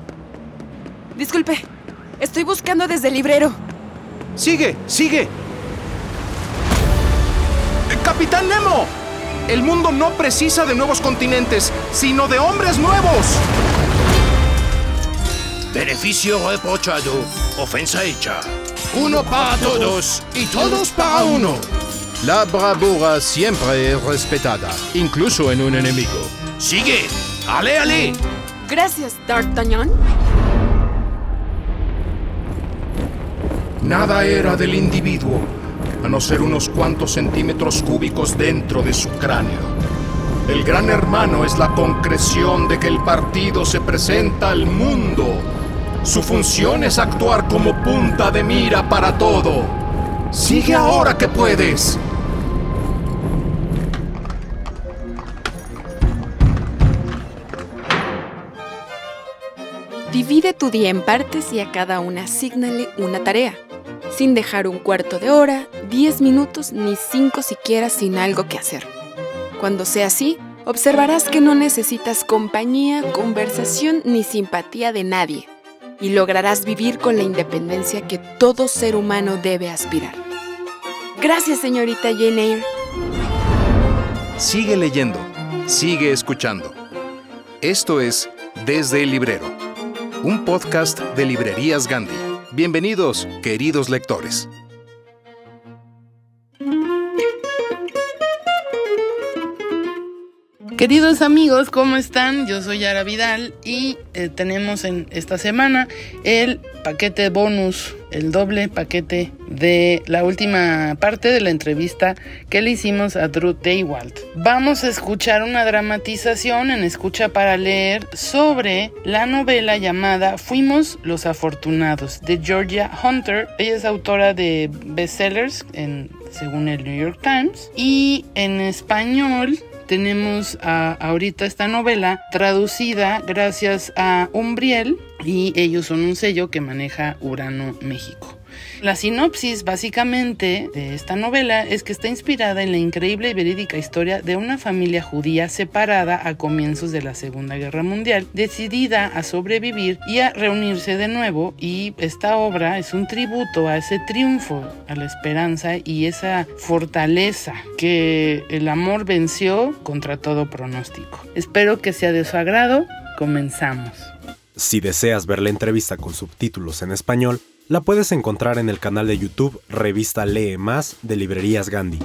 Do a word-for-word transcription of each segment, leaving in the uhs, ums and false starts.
Disculpe, estoy buscando desde el librero. ¡Sigue! ¡Sigue! ¡Capitán Nemo! El mundo no precisa de nuevos continentes, sino de hombres nuevos. Beneficio reprochado, ofensa hecha. Uno para todos y todos para uno. La bravura siempre es respetada, incluso en un enemigo. ¡Sigue! ¡Ale, ale! Gracias, D'Artagnan. Nada era del individuo, a no ser unos cuantos centímetros cúbicos dentro de su cráneo. El gran hermano es la concreción de que el partido se presenta al mundo. Su función es actuar como punta de mira para todo. Sigue ahora que puedes. Divide tu día en partes y a cada una asígnale una tarea, sin dejar un cuarto de hora, diez minutos ni cinco siquiera sin algo que hacer. Cuando sea así, observarás que no necesitas compañía, conversación ni simpatía de nadie y lograrás vivir con la independencia que todo ser humano debe aspirar. Gracias, señorita Jane Eyre. Sigue leyendo, sigue escuchando. Esto es Desde el Librero, un podcast de Librerías Gandhi. Bienvenidos, queridos lectores. Queridos amigos, ¿cómo están? Yo soy Yara Vidal y eh, tenemos en esta semana el paquete bonus, el doble paquete de la última parte de la entrevista que le hicimos a Drew Daywalt. Vamos a escuchar una dramatización en Escucha para Leer sobre la novela llamada Fuimos los Afortunados de Georgia Hunter. Ella es autora de bestsellers en, según el New York Times, y en español tenemos a, ahorita esta novela traducida gracias a Umbriel, y ellos son un sello que maneja Urano México. La sinopsis básicamente de esta novela es que está inspirada en la increíble y verídica historia de una familia judía separada a comienzos de la Segunda Guerra Mundial, decidida a sobrevivir y a reunirse de nuevo, y esta obra es un tributo a ese triunfo, a la esperanza y esa fortaleza que el amor venció contra todo pronóstico. Espero que sea de su agrado. Comenzamos. Si deseas ver la entrevista con subtítulos en español, la puedes encontrar en el canal de YouTube Revista Lee Más de Librerías Gandhi.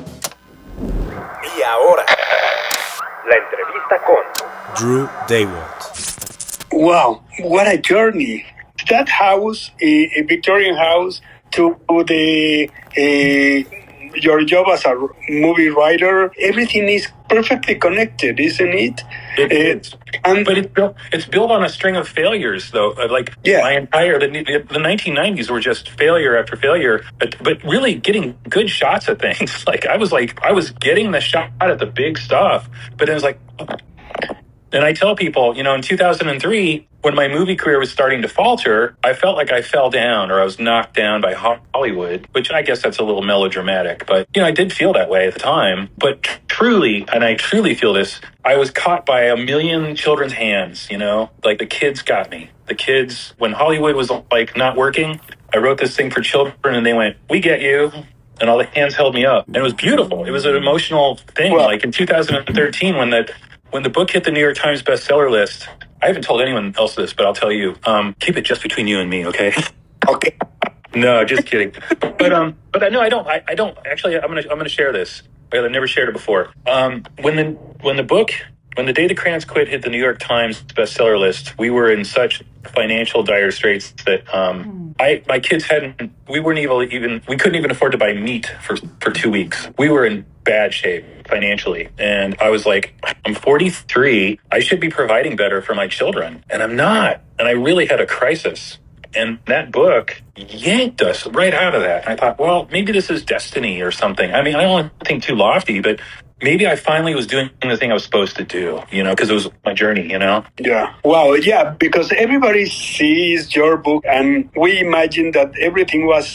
Y ahora, la entrevista con Drew Daywalt. Wow, what a journey. That house, a, a Victorian house, to the uh, your job as a movie writer, everything is perfectly connected, isn't it? It is. And, but it's built, it's built on a string of failures, though. Like, yeah. my entire, the, the nineteen nineties were just failure after failure, but, but really getting good shots at things. Like, I was like, I was getting the shot at the big stuff, but it was like, and I tell people, you know, in two thousand three, when my movie career was starting to falter, I felt like I fell down, or I was knocked down by Hollywood, which I guess that's a little melodramatic, but, you know, I did feel that way at the time. But tr- truly, and I truly feel this, I was caught by a million children's hands, you know? Like, the kids got me. The kids, when Hollywood was, like, not working, I wrote this thing for children, and they went, "We get you." And all the hands held me up. And it was beautiful. It was an emotional thing. Well, like, in two thousand thirteen, when the, when the book hit the New York Times bestseller list, I haven't told anyone else this, but I'll tell you. Um, keep it just between you and me, okay? Okay. No, just kidding. But um, but I no, I don't. I, I don't actually. I'm gonna I'm gonna share this. I've never shared it before. Um, when the when the book when the day the crayons quit hit the New York Times bestseller list, we were in such financial dire straits that um, I my kids hadn't. We weren't even even we couldn't even afford to buy meat for for two weeks. We were in bad shape financially. And I was like, I'm forty-three. I should be providing better for my children. And I'm not. And I really had a crisis. And that book yanked us right out of that. And I thought, well, maybe this is destiny or something. I mean, I don't think too lofty, but maybe I finally was doing the thing I was supposed to do, you know, because it was my journey, you know? Yeah. Wow. Yeah. Because everybody sees your book and we imagine that everything was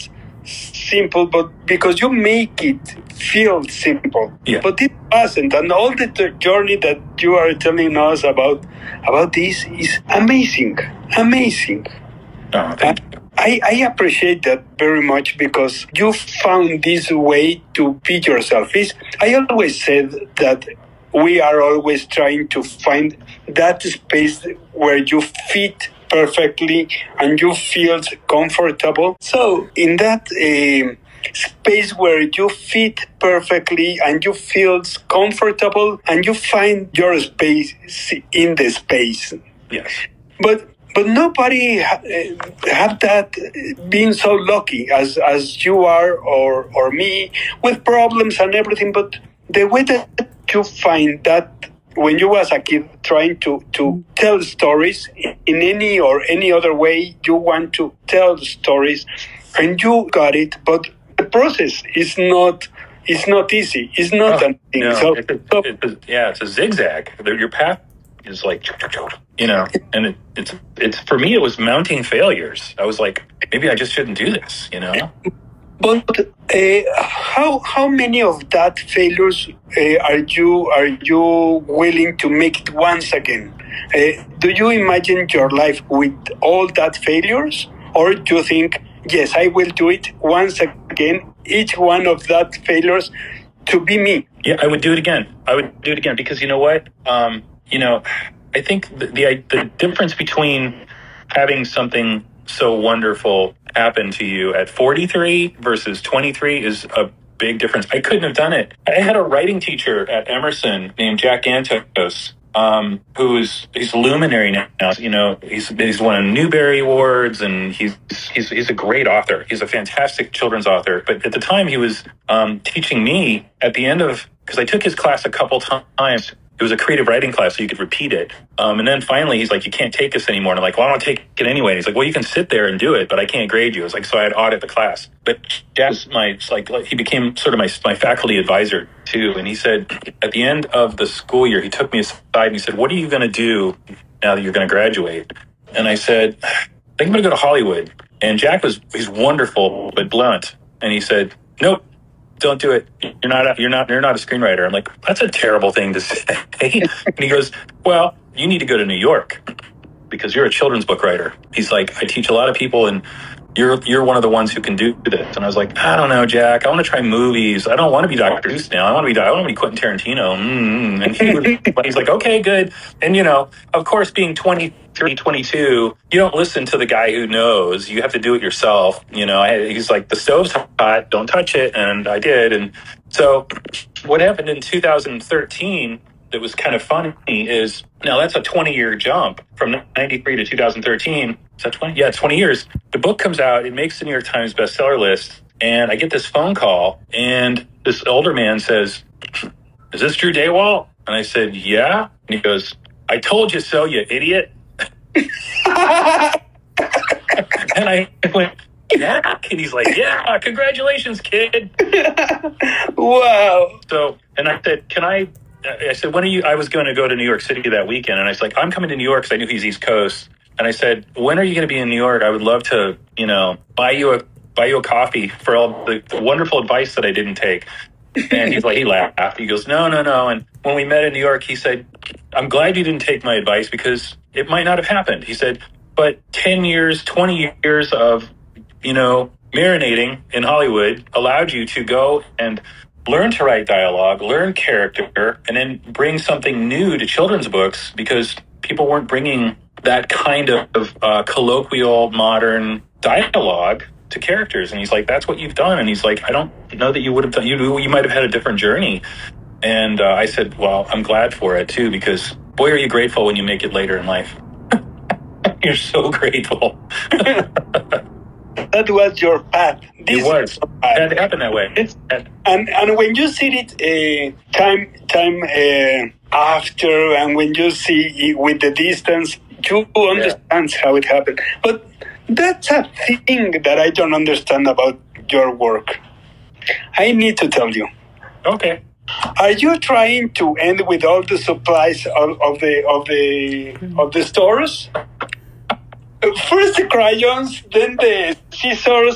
simple, but because you make it feel simple. Yeah. But it wasn't, and all the t- journey that you are telling us about about this is amazing, amazing. Oh, thank you. I, I appreciate that very much because you found this way to be yourself. It's, I always said that we are always trying to find that space where you fit perfectly and you feel comfortable. So in that uh, space where you fit perfectly and you feel comfortable and you find your space in the space. Yes. But But nobody ha- have that been so lucky as, as you are or or me with problems and everything. But the way that you find that when you was a kid trying to, to tell stories in any or any other way you want to tell stories, and you got it. But the process is not is not easy. It's not Oh, an thing. no, So, it's a, so it's a, yeah, it's a zigzag. Your path is like, you know, and it, it's it's for me. It was mounting failures. I was like, maybe I just shouldn't do this. You know. But uh, how how many of that failures uh, are you are you willing to make it once again? Uh, do you imagine your life with all that failures, or do you think, yes, I will do it once again, each one of that failures to be me? Yeah, I would do it again. I would do it again because you know what? Um, you know, I think the, the the difference between having something so wonderful happen to you at forty-three versus twenty-three is a big difference. I couldn't have done it. I had a writing teacher at Emerson named Jack Antos, um, who's he's a luminary now. You know, he's he's won Newbery Awards, and he's he's he's a great author. He's a fantastic children's author. But at the time, he was um, teaching me at the end of because I took his class a couple times. It was a creative writing class, so you could repeat it. Um, and then finally, he's like, you can't take this anymore. And I'm like, well, I don't take it anyway. And he's like, well, you can sit there and do it, but I can't grade you. It's like, so I'd audit the class. But Jack was my, it's like, he became sort of my, my faculty advisor too. And he said, at the end of the school year, he took me aside and he said, what are you going to do now that you're going to graduate? And I said, I think I'm going to go to Hollywood. And Jack was, he's wonderful, but blunt. And he said, nope. Don't do it. You're not. A, you're not. You're not a screenwriter. I'm like, that's a terrible thing to say. And he goes, well, you need to go to New York because you're a children's book writer. He's like, I teach a lot of people, and you're you're one of the ones who can do this. And I was like, I don't know, Jack. I want to try movies. I don't want to be Doctor Seuss now. I want to be. I want to be Quentin Tarantino. Mm-hmm. And he would, he's like, okay, good. And you know, of course, being twenty-three, twenty-two, you don't listen to the guy who knows. You have to do it yourself. You know, I, he's like, the stove's hot. Don't touch it. And I did. And so, what happened in two thousand thirteen? That was kind of funny is now that's a twenty year jump from ninety-three to two thousand thirteen. Is that twenty? Yeah, twenty years. The book comes out, it makes the New York Times bestseller list, and I get this phone call, and this older man says, is this Drew Daywalt? And I said, yeah. And he goes, I told you so, you idiot. And I went, yeah. And he's like, yeah, congratulations, kid. Wow. So, and I said, can I, I said, when are you, I was going to go to New York City that weekend. And I was like, I'm coming to New York because I knew he's East Coast. And I said, when are you going to be in New York? I would love to, you know, buy you a, buy you a coffee for all the, the wonderful advice that I didn't take. And he's like, he laughed. He goes, no, no, no. And when we met in New York, he said, I'm glad you didn't take my advice because it might not have happened. He said, but ten years, twenty years of, you know, marinating in Hollywood allowed you to go and learn to write dialogue, learn character, and then bring something new to children's books because people weren't bringing that kind of uh, colloquial, modern dialogue to characters. And he's like, that's what you've done. And he's like, I don't know that you would have done, you, you might have had a different journey. And uh, I said, well, I'm glad for it too, because boy, are you grateful when you make it later in life. You're so grateful. That was your path. This it was. It had to happen that way. It's, and and when you see it uh, time time uh, after, and when you see it with the distance, you understand yeah. how it happened. But that's a thing that I don't understand about your work. I need to tell you. Okay. Are you trying to end with all the supplies of, of the of the of the stores? First the crayons, then the scissors,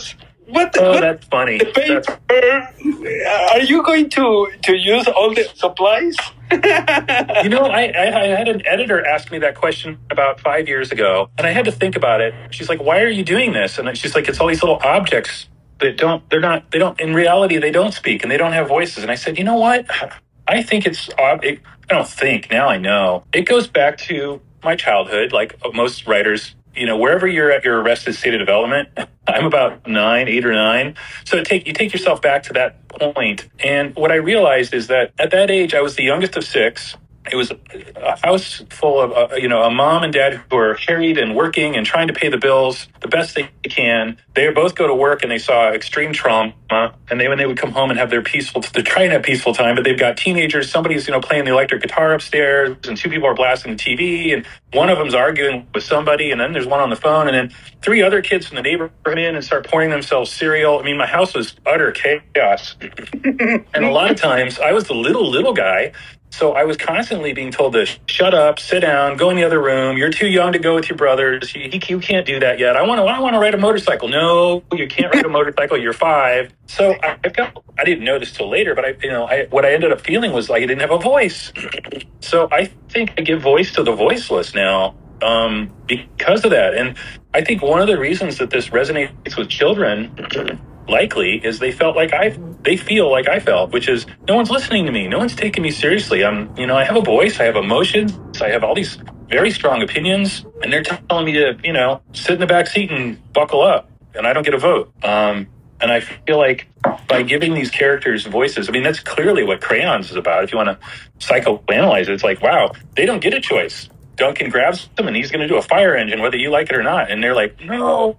What? Oh, what that's funny. The paper. That's... Are you going to to use all the supplies? You know, I, I I had an editor ask me that question about five years ago, and I had to think about it. She's like, "Why are you doing this?" And she's like, "It's all these little objects that don't. They're not. They don't. In reality, they don't speak and they don't have voices." And I said, "You know what? I think it's. It, I don't think now. I know it goes back to my childhood, like most writers." You know, wherever you're at your arrested state of development, I'm about nine, eight or nine. So take you take yourself back to that point. And what I realized is that at that age, I was the youngest of six. It was a house full of, uh, you know, a mom and dad who are harried and working and trying to pay the bills the best they can. They both go to work and they saw extreme trauma. And they, when they would come home and have their peaceful, they're trying to have peaceful time, but they've got teenagers. Somebody's, you know, playing the electric guitar upstairs and two people are blasting the T V and one of them's arguing with somebody. And then there's one on the phone and then three other kids from the neighborhood come in and start pouring themselves cereal. I mean, my house was utter chaos. And a lot of times I was the little, little guy. So I was constantly being told to shut up, sit down, go in the other room. You're too young to go with your brothers. You, you can't do that yet. I want to. I want to ride a motorcycle. No, you can't ride a motorcycle. You're five. So I, I felt. I didn't know this till later, but I, you know, I, what I ended up feeling was like I didn't have a voice. So I think I give voice to the voiceless now um, because of that. And I think one of the reasons that this resonates with children. Likely is they felt like I, they feel like I felt, which is no one's listening to me. No one's taking me seriously. I'm, you know, I have a voice, I have emotions, I have all these very strong opinions, and they're telling me to, you know, sit in the back seat and buckle up, and I don't get a vote. Um, and I feel like by giving these characters voices, I mean, that's clearly what Crayons is about. If you want to psychoanalyze it, it's like, wow, they don't get a choice. Duncan grabs them and he's going to do a fire engine, whether you like it or not. And they're like, no.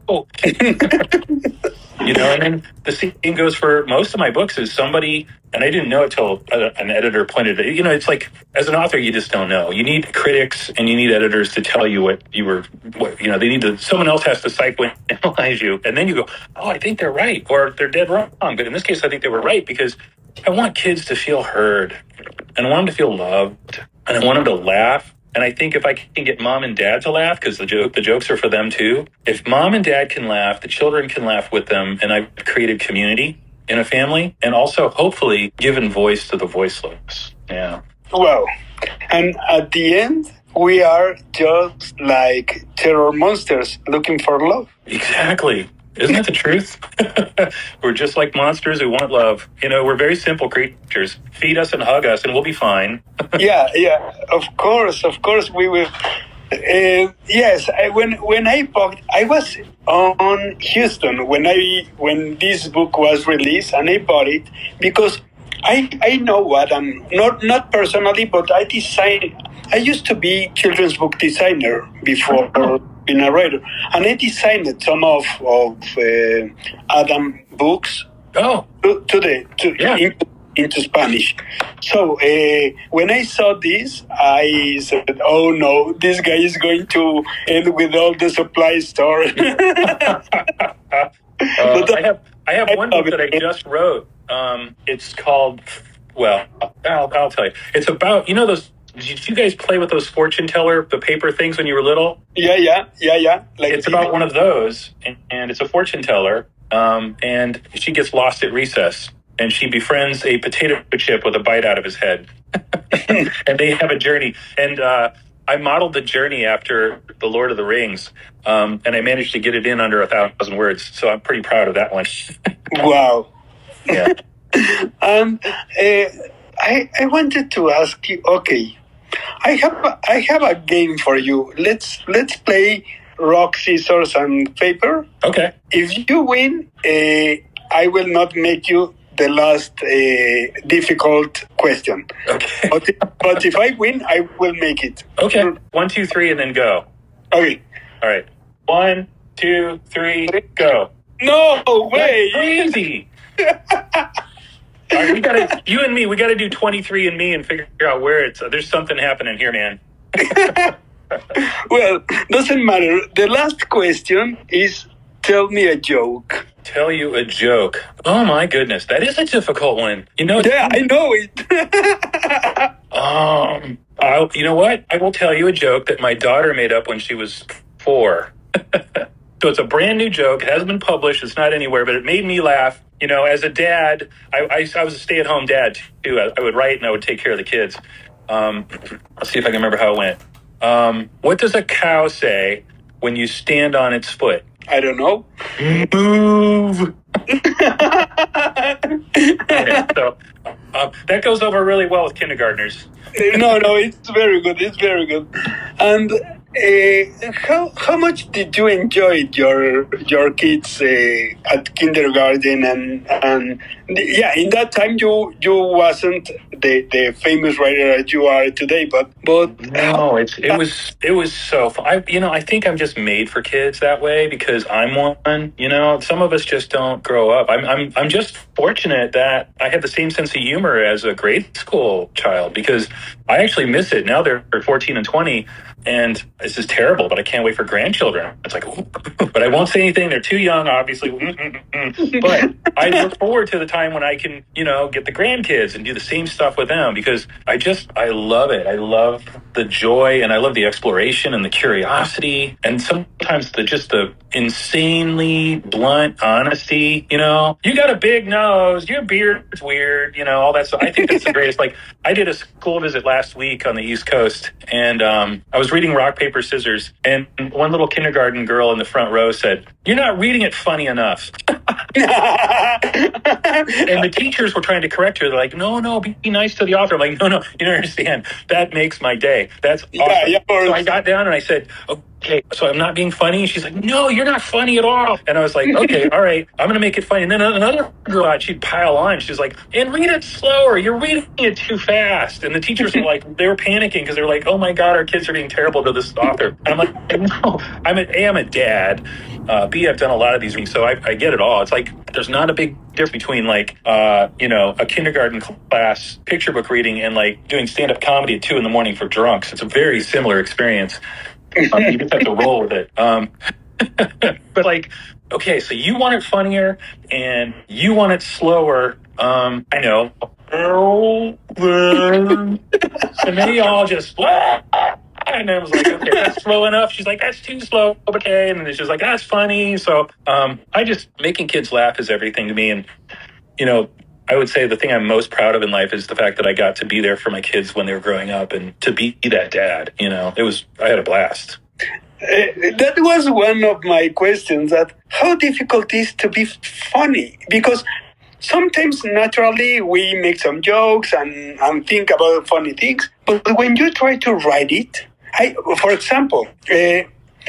You know, and then the same goes for most of my books is somebody, and I didn't know it till an editor pointed it. You know, it's like, as an author, you just don't know. You need critics and you need editors to tell you what you were, what, you know, they need to, someone else has to psychoanalyze you. And then you go, oh, I think they're right, or they're dead wrong. But in this case, I think they were right because I want kids to feel heard, and I want them to feel loved, and I want them to laugh. And I think if I can get mom and dad to laugh, because the joke, the jokes are for them too. If mom and dad can laugh, the children can laugh with them. And I've created community in a family and also hopefully given voice to the voiceless. Yeah. Well, and at the end, we are just like terror monsters looking for love. Exactly. Isn't that the truth? We're just like monsters who want love. You know, we're very simple creatures. Feed us and hug us and we'll be fine. yeah, yeah, of course, of course we will. Uh, yes, I, when when I bought, I was on Houston when I when this book was released, and I bought it because I I know what I'm not not personally, but I design. I used to be children's book designer before being a writer, and I designed some of of uh, Adam books. Oh, to, to the to yeah. into, into Spanish. So uh, when I saw this, I said, "Oh no, this guy is going to end with all the supply store." uh, I have I have one book that I just wrote. Um, it's called, well, I'll, I'll tell you. It's about, you know those. Did you guys play with those fortune teller, the paper things when you were little? Yeah, yeah, yeah, yeah. Like it's about one of those, and, and it's a fortune teller, um, and she gets lost at recess, and she befriends a potato chip with a bite out of his head, and they have a journey. And uh, I modeled the journey after The Lord of the Rings, um, and I managed to get it in under a thousand words, so I'm pretty proud of that one. Wow. Yeah. um, uh, I I wanted to ask you. Okay. I have a, I have a game for you. Let's let's play rock, scissors, and paper. Okay. If you win, uh, I will not make you the last uh, difficult question. Okay. But, but if I win, I will make it. Okay. One, two, three, and then go. Okay. All right. One, two, three, go. No way! That's crazy. All right, we gotta, you and me, we got to do twenty-three and me and figure out where it's, uh, there's something happening here, man. Well, doesn't matter. The last question is, tell me a joke. Tell you a joke. Oh my goodness, that is a difficult one. You know? Yeah, I know it. um, I'll, you know what? I will tell you a joke that my daughter made up when she was four. So it's a brand new joke. It hasn't been published. It's not anywhere, but it made me laugh. You know, as a dad, I, I, I was a stay-at-home dad, too. I, I would write and I would take care of the kids. Um, let's see if I can remember how it went. Um, what does a cow say when you stand on its foot? I don't know. Move. Okay, so uh, that goes over really well with kindergartners. No, no, it's very good. It's very good. And uh, how how much did you enjoy your your kids uh, at kindergarten and and yeah, in that time you you wasn't the, the famous writer that you are today, but but no, it's it was it was so fun. I you know I think I'm just made for kids that way because I'm one. You know, some of us just don't grow up. I'm I'm I'm just fortunate that I had the same sense of humor as a grade school child because I actually miss it. Now they're fourteen and twenty. And this is terrible, but I can't wait for grandchildren. It's like, ooh, but I won't say anything. They're too young, obviously. But I look forward to the time when I can, you know, get the grandkids and do the same stuff with them because I just, I love it. I love the joy and I love the exploration and the curiosity and sometimes the just the insanely blunt honesty. You know, you got a big nose, your beard's weird, you know, all that stuff. I think that's the greatest. Like, I did a school visit last week on the East Coast, and um, I was reading Rock, Paper, Scissors, and one little kindergarten girl in the front row said, "You're not reading it funny enough." And the teachers were trying to correct her. They're like, no, no, be nice to the author. I'm like, no, no, you don't understand. That makes my day. That's awesome. Yeah, yeah, so I got down and I said, okay, so I'm not being funny. And she's like, no, you're not funny at all. And I was like, okay, all right, I'm going to make it funny. And then another girl, she'd pile on. She's like, and read it slower. You're reading it too fast. And the teachers were like, they were panicking because they were like, oh my God, our kids are being terrible to this author. And I'm like, no, I'm a, A, I'm a dad. Uh, B, I've done a lot of these readings, so I, I get it all. It's like there's not a big difference between like, uh, you know, a kindergarten class picture book reading and like doing stand-up comedy at two in the morning for drunks. It's a very similar experience. Um, you just have to roll with it. Um, but like, okay, so you want it funnier and you want it slower. Um, I know. So then y'all just... And I was like, okay, that's slow enough. She's like, that's too slow. Okay. And then she's like, that's funny. So um, I just, making kids laugh is everything to me. And, you know, I would say the thing I'm most proud of in life is the fact that I got to be there for my kids when they were growing up and to be that dad. You know, it was, I had a blast. Uh, that was one of my questions, that how difficult it is to be funny, because sometimes naturally we make some jokes and, and think about funny things, but when you try to write it, I, for example, uh, uh,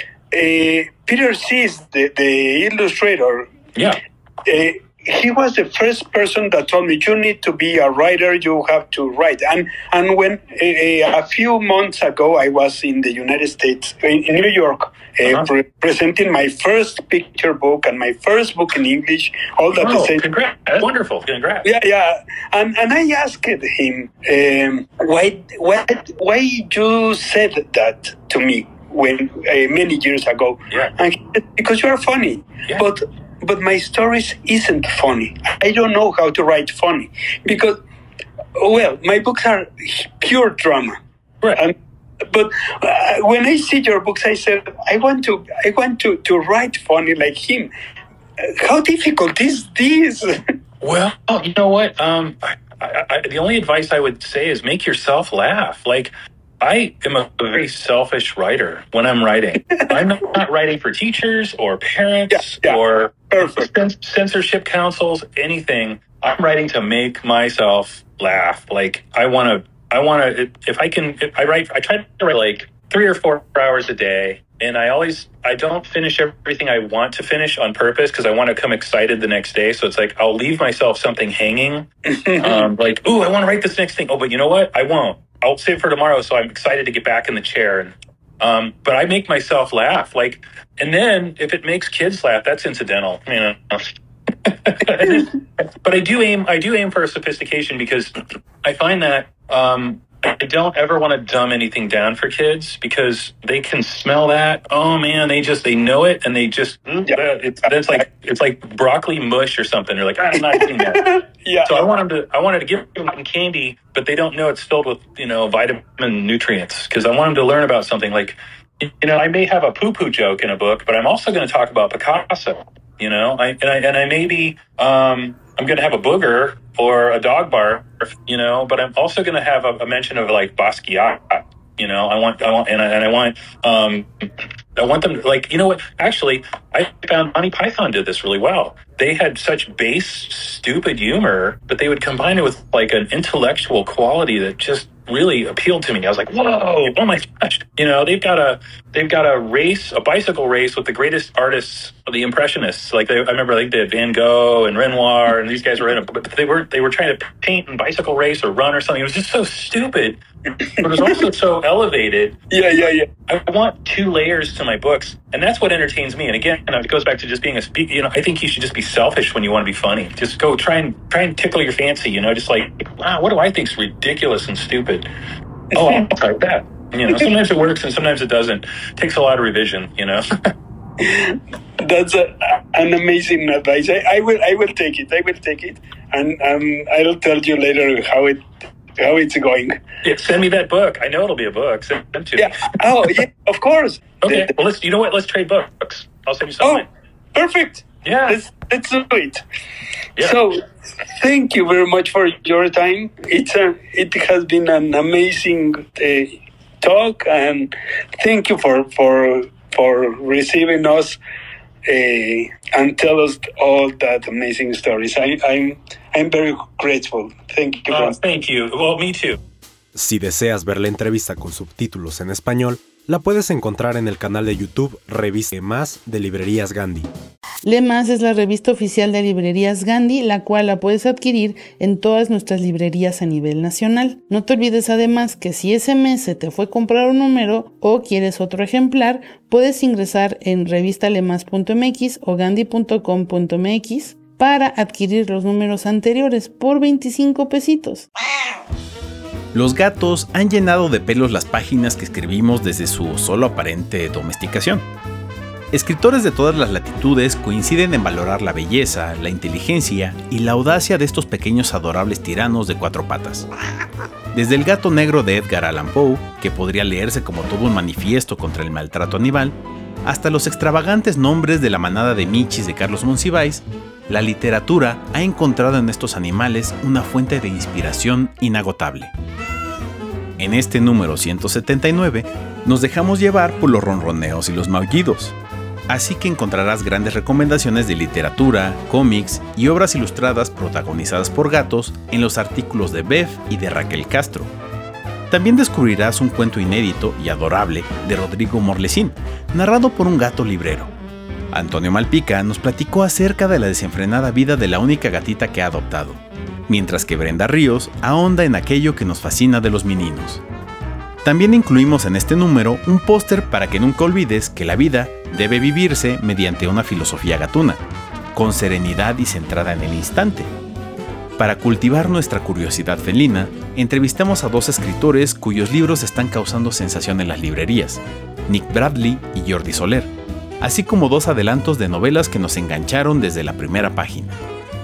Peter Sees, the, the illustrator, yeah, uh, he was the first person that told me, you need to be a writer, you have to write. And and when uh, a few months ago, I was in the United States, in, in New York, uh, uh-huh. pre- presenting my first picture book and my first book in English, all that. Oh, congrats. That's wonderful. Congrats. Yeah, yeah. And and I asked him, um, why, why, why you said that to me when uh, many years ago. Yeah. And he said, because you are funny. Yeah. But But my stories isn't funny. I don't know how to write funny because, well, my books are pure drama. Right. And, but uh, when I see your books, I said, I want to, I want to, to write funny like him. Uh, how difficult is this? Well, you know what? Um, I, I, I, the only advice I would say is make yourself laugh. Like, I am a very selfish writer when I'm writing. I'm not writing for teachers or parents yeah, yeah. or Perfect. censorship councils, anything. I'm writing to make myself laugh. Like, I want to, I want to, if I can, if I write, I try to write like three or four hours a day. And I always, I don't finish everything I want to finish on purpose because I want to come excited the next day. So it's like, I'll leave myself something hanging. um, like, ooh, I want to write this next thing. Oh, but you know what? I won't. I'll save for tomorrow, so I'm excited to get back in the chair. And um, but I make myself laugh, like, and then if it makes kids laugh, that's incidental, you know. But I do aim, I do aim for a sophistication because I find that um, I don't ever want to dumb anything down for kids because they can smell that. Oh man, they just they know it, and they just yeah. it's it's like it's like broccoli mush or something. They're like, ah, I'm not eating that. Yeah. So I want them to I wanted to give them candy, but they don't know it's filled with, you know, vitamin nutrients because I want them to learn about something like you know, I may have a poo-poo joke in a book, but I'm also going to talk about Picasso, you know, I, and I, and I maybe, um, I'm going to have a booger or a dog bark, you know, but I'm also going to have a, a mention of like Basquiat, you know, I want, I want, and I, and I want, um, I want them to, like, you know what, actually, I found Monty Python did this really well. They had such base, stupid humor, but they would combine it with like an intellectual quality that just really appealed to me. I was like, whoa, oh my gosh. You know, they've got a they've got a race, a bicycle race with the greatest artists, the Impressionists. Like they, I remember they did Van Gogh and Renoir, and these guys were in it, but they were they were trying to paint and bicycle race or run or something. It was just so stupid, but it was also so elevated. Yeah, yeah, yeah. I want two layers to my books, and that's what entertains me. And again, it goes back to just being a speaker. You know, I think you should just be selfish when you want to be funny. Just go try and try and tickle your fancy. You know, just like, wow, what do I think's ridiculous and stupid? Oh, I'll try that. You know, sometimes it works and sometimes it doesn't. It takes a lot of revision. You know. That's a, an amazing advice. I, I will I will take it. I will take it, and um, I'll tell you later how it how it's going. Yeah, send me that book. I know it'll be a book. Send it to me. Yeah. Oh, yeah. Of course. Okay. Well, let's. You know what? Let's trade books. I'll send you something. Oh, perfect. Yeah. Let's let's do it. Yeah. So, thank you very much for your time. It's a it has been an amazing uh, talk, and thank you for for for receiving us uh, and tell us all that amazing stories. I, I'm I'm very grateful. Thank you. Oh, thank you. Well, me too. Si deseas ver la entrevista con subtítulos en español, la puedes encontrar en el canal de YouTube Revista Lee Más de Librerías Gandhi. Lee Más es la revista oficial de Librerías Gandhi, la cual la puedes adquirir en todas nuestras librerías a nivel nacional. No te olvides además que si ese mes se te fue comprar un número o quieres otro ejemplar, puedes ingresar en revista lemas punto m x o gandhi punto com punto m x para adquirir los números anteriores por veinticinco pesitos. Los gatos han llenado de pelos las páginas que escribimos desde su solo aparente domesticación. Escritores de todas las latitudes coinciden en valorar la belleza, la inteligencia y la audacia de estos pequeños adorables tiranos de cuatro patas. Desde El gato negro de Edgar Allan Poe, que podría leerse como todo un manifiesto contra el maltrato animal, hasta los extravagantes nombres de la manada de Michis de Carlos Monsiváis, la literatura ha encontrado en estos animales una fuente de inspiración inagotable. En este número ciento setenta y nueve nos dejamos llevar por los ronroneos y los maullidos, así que encontrarás grandes recomendaciones de literatura, cómics y obras ilustradas protagonizadas por gatos en los artículos de Bev y de Raquel Castro. También descubrirás un cuento inédito y adorable de Rodrigo Morlesín, narrado por un gato librero. Antonio Malpica nos platicó acerca de la desenfrenada vida de la única gatita que ha adoptado, mientras que Brenda Ríos ahonda en aquello que nos fascina de los meninos. También incluimos en este número un póster para que nunca olvides que la vida debe vivirse mediante una filosofía gatuna, con serenidad y centrada en el instante. Para cultivar nuestra curiosidad felina, entrevistamos a dos escritores cuyos libros están causando sensación en las librerías, Nick Bradley y Jordi Soler, así como dos adelantos de novelas que nos engancharon desde la primera página.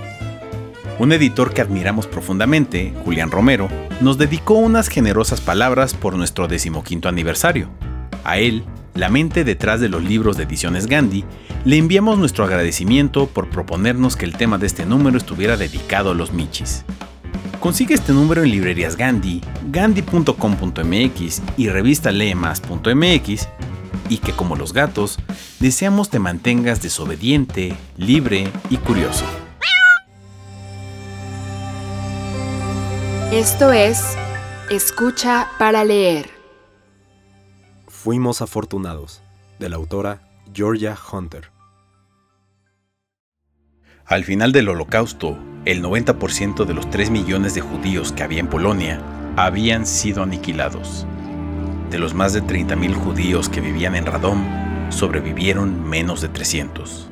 Un editor que admiramos profundamente, Julián Romero, nos dedicó unas generosas palabras por nuestro decimoquinto aniversario. A él, la mente detrás de los libros de Ediciones Gandhi, le enviamos nuestro agradecimiento por proponernos que el tema de este número estuviera dedicado a los Michis. Consigue este número en librerías Gandhi, gandhi punto com punto m x y revista lemas punto m x, y que como los gatos, deseamos te mantengas desobediente, libre y curioso. Esto es Escucha para leer. Fuimos afortunados, de la autora Georgia Hunter. Al final del Holocausto, el noventa por ciento de los tres millones de judíos que había en Polonia habían sido aniquilados. De los más de treinta mil judíos que vivían en Radom, sobrevivieron menos de trescientos.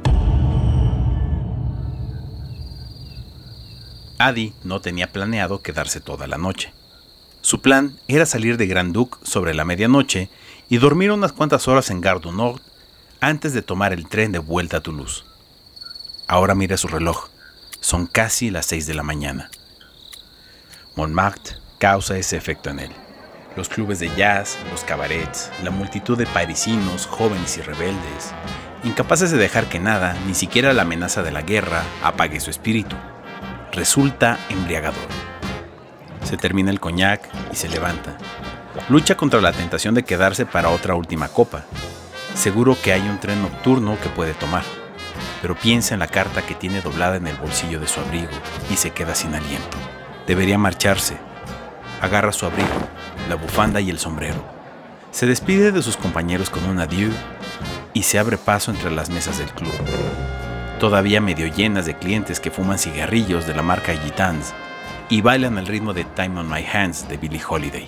Adi no tenía planeado quedarse toda la noche. Su plan era salir de Grand Duc sobre la medianoche y dormir unas cuantas horas en Gare du Nord antes de tomar el tren de vuelta a Toulouse. Ahora mira su reloj. Son casi las seis de la mañana. Montmartre causa ese efecto en él. Los clubes de jazz, los cabarets, la multitud de parisinos, jóvenes y rebeldes, incapaces de dejar que nada, ni siquiera la amenaza de la guerra, apague su espíritu. Resulta embriagador. Se termina el coñac y se levanta. Lucha contra la tentación de quedarse para otra última copa. Seguro que hay un tren nocturno que puede tomar, pero piensa en la carta que tiene doblada en el bolsillo de su abrigo y se queda sin aliento. Debería marcharse. Agarra su abrigo, la bufanda y el sombrero. Se despide de sus compañeros con un adiós y se abre paso entre las mesas del club, todavía medio llenas de clientes que fuman cigarrillos de la marca Gitans y bailan al ritmo de Time on My Hands de Billie Holiday.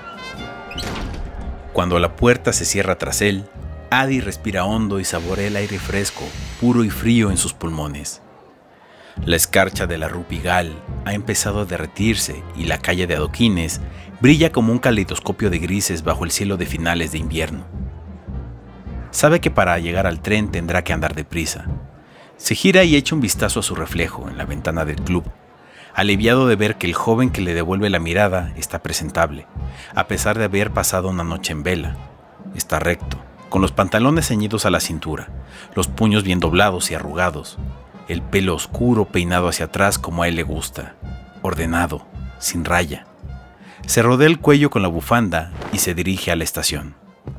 Cuando la puerta se cierra tras él, Adi respira hondo y saborea el aire fresco, puro y frío en sus pulmones. La escarcha de la Rue Pigalle ha empezado a derretirse y la calle de adoquines brilla como un caleidoscopio de grises bajo el cielo de finales de invierno. Sabe que para llegar al tren tendrá que andar deprisa. Se gira y echa un vistazo a su reflejo en la ventana del club, aliviado de ver que el joven que le devuelve la mirada está presentable, a pesar de haber pasado una noche en vela. Está recto, con los pantalones ceñidos a la cintura, los puños bien doblados y arrugados, el pelo oscuro peinado hacia atrás como a él le gusta, ordenado, sin raya. Se rodea el cuello con la bufanda y se dirige a la estación.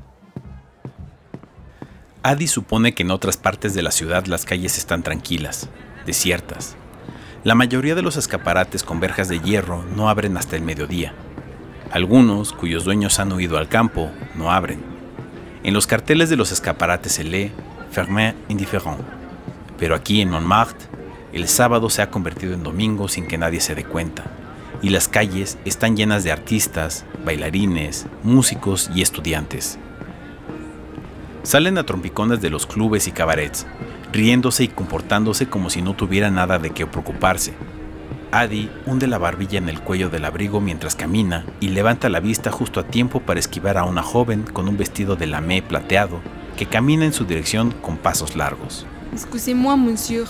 Adi supone que en otras partes de la ciudad las calles están tranquilas, desiertas. La mayoría de los escaparates con verjas de hierro no abren hasta el mediodía. Algunos, cuyos dueños han huido al campo, no abren. En los carteles de los escaparates se lee «Fermé indifférent». Pero aquí en Montmartre, el sábado se ha convertido en domingo sin que nadie se dé cuenta, y las calles están llenas de artistas, bailarines, músicos y estudiantes. Salen a trompicones de los clubes y cabarets, riéndose y comportándose como si no tuviera nada de qué preocuparse. Adi hunde la barbilla en el cuello del abrigo mientras camina y levanta la vista justo a tiempo para esquivar a una joven con un vestido de lamé plateado que camina en su dirección con pasos largos. Excusez-moi, monsieur.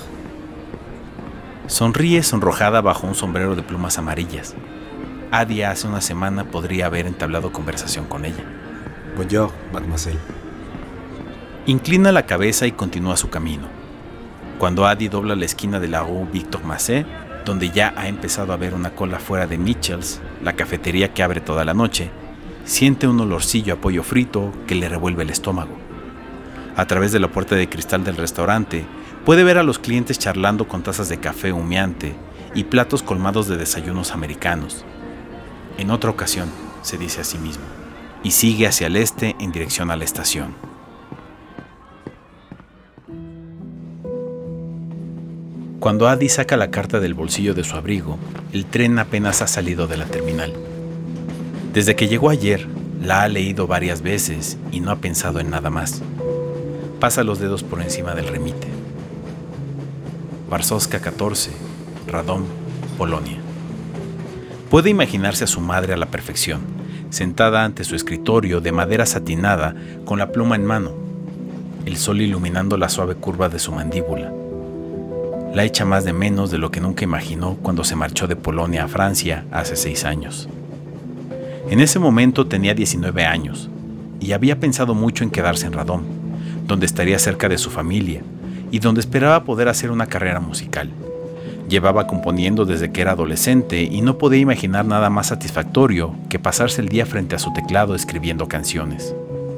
Sonríe sonrojada bajo un sombrero de plumas amarillas. Adi hace una semana podría haber entablado conversación con ella. Bonjour, mademoiselle. Inclina la cabeza y continúa su camino. Cuando Adi dobla la esquina de la Rue Victor Massé, donde ya ha empezado a ver una cola fuera de Mitchell's, la cafetería que abre toda la noche, siente un olorcillo a pollo frito que le revuelve el estómago. A través de la puerta de cristal del restaurante, puede ver a los clientes charlando con tazas de café humeante y platos colmados de desayunos americanos. En otra ocasión, se dice a sí mismo, y sigue hacia el este en dirección a la estación. Cuando Adi saca la carta del bolsillo de su abrigo, el tren apenas ha salido de la terminal. Desde que llegó ayer, la ha leído varias veces y no ha pensado en nada más. Pasa los dedos por encima del remite. Varsovia catorce, Radom, Polonia. Puede imaginarse a su madre a la perfección, sentada ante su escritorio de madera satinada con la pluma en mano, el sol iluminando la suave curva de su mandíbula. La echa más de menos de lo que nunca imaginó cuando se marchó de Polonia a Francia hace seis años. En ese momento tenía diecinueve años y había pensado mucho en quedarse en Radom, donde estaría cerca de su familia y donde esperaba poder hacer una carrera musical. Llevaba componiendo desde que era adolescente y no podía imaginar nada más satisfactorio que pasarse el día frente a su teclado escribiendo canciones.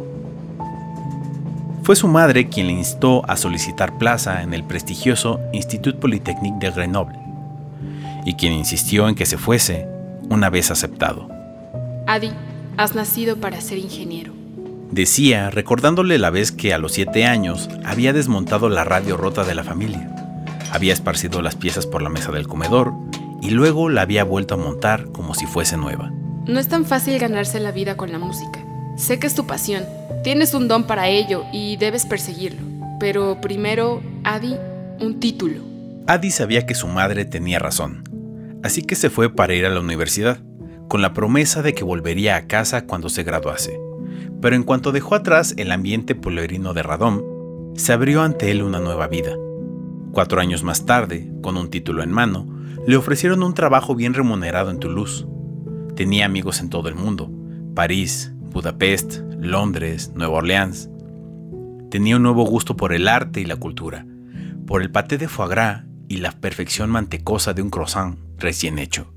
Fue su madre quien le instó a solicitar plaza en el prestigioso Institut Polytechnique de Grenoble y quien insistió en que se fuese una vez aceptado. Adi, has nacido para ser ingeniero. Decía, recordándole la vez que a los siete años había desmontado la radio rota de la familia, había esparcido las piezas por la mesa del comedor y luego la había vuelto a montar como si fuese nueva. No es tan fácil ganarse la vida con la música. Sé que es tu pasión. Tienes un don para ello y debes perseguirlo. Pero primero, Adi, un título. Adi sabía que su madre tenía razón, así que se fue para ir a la universidad, con la promesa de que volvería a casa cuando se graduase. Pero en cuanto dejó atrás el ambiente pueblerino de Radom, se abrió ante él una nueva vida. Cuatro años más tarde, con un título en mano, le ofrecieron un trabajo bien remunerado en Toulouse. Tenía amigos en todo el mundo, París, Budapest, Londres, Nueva Orleans. Tenía un nuevo gusto por el arte y la cultura, por el paté de foie gras y la perfección mantecosa de un croissant recién hecho.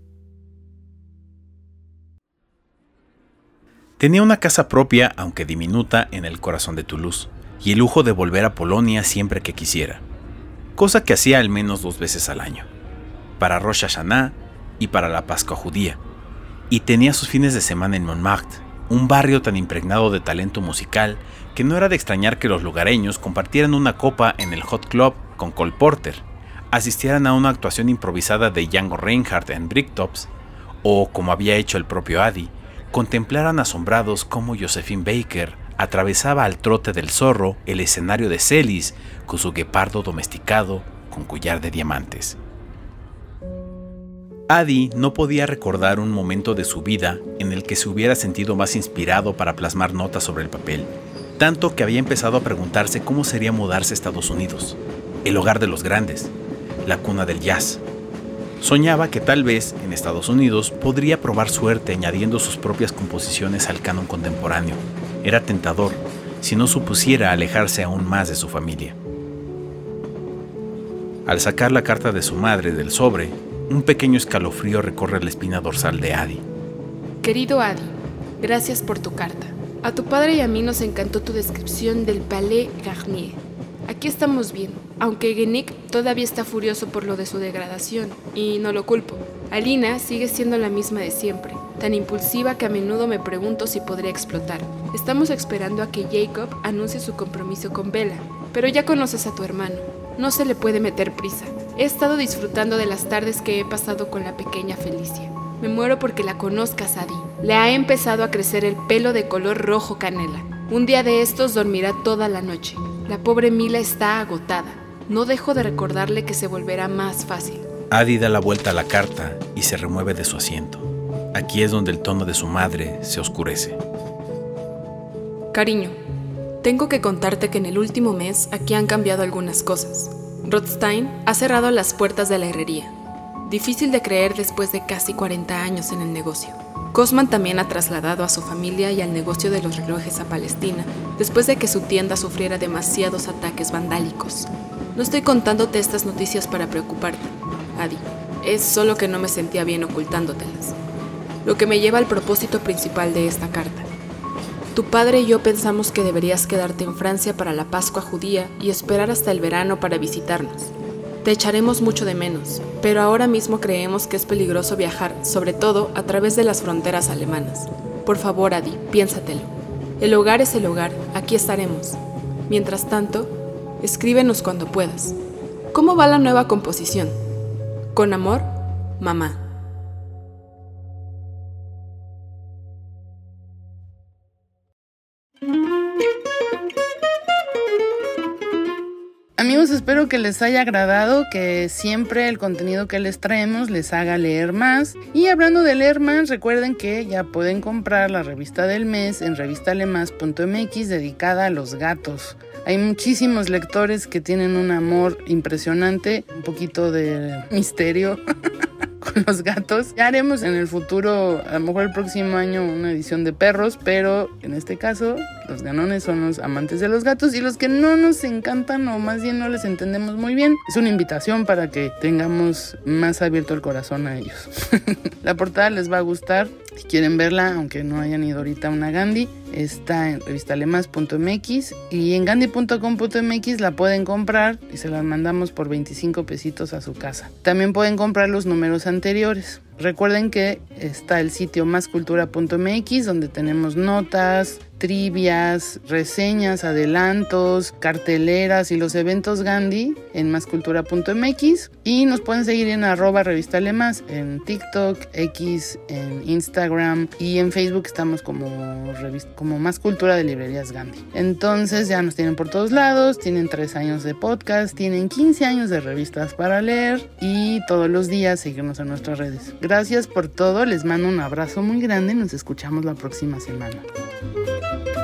Tenía una casa propia, aunque diminuta, en el corazón de Toulouse, y el lujo de volver a Polonia siempre que quisiera, cosa que hacía al menos dos veces al año, para Rosh Hashanah y para la Pascua judía, y tenía sus fines de semana en Montmartre, un barrio tan impregnado de talento musical que no era de extrañar que los lugareños compartieran una copa en el Hot Club con Cole Porter, asistieran a una actuación improvisada de Django Reinhardt en Bricktops, o, como había hecho el propio Adi, contemplaran asombrados cómo Josephine Baker atravesaba al trote del zorro el escenario de Celis con su guepardo domesticado con collar de diamantes. Adi no podía recordar un momento de su vida en el que se hubiera sentido más inspirado para plasmar notas sobre el papel, tanto que había empezado a preguntarse cómo sería mudarse a Estados Unidos, el hogar de los grandes, la cuna del jazz. Soñaba que tal vez en Estados Unidos podría probar suerte añadiendo sus propias composiciones al canon contemporáneo. Era tentador, si no supusiera alejarse aún más de su familia. Al sacar la carta de su madre del sobre, un pequeño escalofrío recorre la espina dorsal de Adi. Querido Adi, gracias por tu carta. A tu padre y a mí nos encantó tu descripción del Palais Garnier. Aquí estamos bien, aunque Guenic todavía está furioso por lo de su degradación, y no lo culpo. Alina sigue siendo la misma de siempre, tan impulsiva que a menudo me pregunto si podría explotar. Estamos esperando a que Jacob anuncie su compromiso con Bella, pero ya conoces a tu hermano, no se le puede meter prisa. He estado disfrutando de las tardes que he pasado con la pequeña Felicia. Me muero porque la conozcas, Adi. Le ha empezado a crecer el pelo de color rojo canela. Un día de estos dormirá toda la noche. La pobre Mila está agotada. No dejo de recordarle que se volverá más fácil. Adi da la vuelta a la carta y se remueve de su asiento. Aquí es donde el tono de su madre se oscurece. Cariño, tengo que contarte que en el último mes aquí han cambiado algunas cosas. Rothstein ha cerrado las puertas de la herrería. Difícil de creer después de casi cuarenta años en el negocio. Cosman también ha trasladado a su familia y al negocio de los relojes a Palestina, después de que su tienda sufriera demasiados ataques vandálicos. No estoy contándote estas noticias para preocuparte, Adi. Es solo que no me sentía bien ocultándotelas. Lo que me lleva al propósito principal de esta carta. Tu padre y yo pensamos que deberías quedarte en Francia para la Pascua judía y esperar hasta el verano para visitarnos. Te echaremos mucho de menos, pero ahora mismo creemos que es peligroso viajar, sobre todo a través de las fronteras alemanas. Por favor, Adi, piénsatelo. El hogar es el hogar, aquí estaremos. Mientras tanto, escríbenos cuando puedas. ¿Cómo va la nueva composición? Con amor, mamá. Amigos, espero que les haya agradado, que siempre el contenido que les traemos les haga leer más. Y hablando de leer más, recuerden que ya pueden comprar la revista del mes en revistalemas punto m x dedicada a los gatos. Hay muchísimos lectores que tienen un amor impresionante, un poquito de misterio con los gatos. Ya haremos en el futuro, a lo mejor el próximo año, una edición de perros, pero en este caso los ganones son los amantes de los gatos y los que no nos encantan o más bien no les entendemos muy bien. Es una invitación para que tengamos más abierto el corazón a ellos. La portada les va a gustar. Si quieren verla, aunque no hayan ido ahorita a una Gandhi, está en revistalemas punto m x y en gandhi punto com punto m x la pueden comprar y se las mandamos por veinticinco pesitos a su casa. También pueden comprar los números anteriores. Recuerden que está el sitio más cultura punto m x donde tenemos notas, trivias, reseñas, adelantos, carteleras y los eventos Gandhi en más cultura punto m x y nos pueden seguir en arroba revistalemas en TikTok, X, en Instagram y en Facebook estamos como, revist- como Más Cultura de Librerías Gandhi. Entonces ya nos tienen por todos lados, tienen tres años de podcast, tienen quince años de revistas para leer y todos los días seguirnos en nuestras redes. Gracias por todo, les mando un abrazo muy grande, nos escuchamos la próxima semana.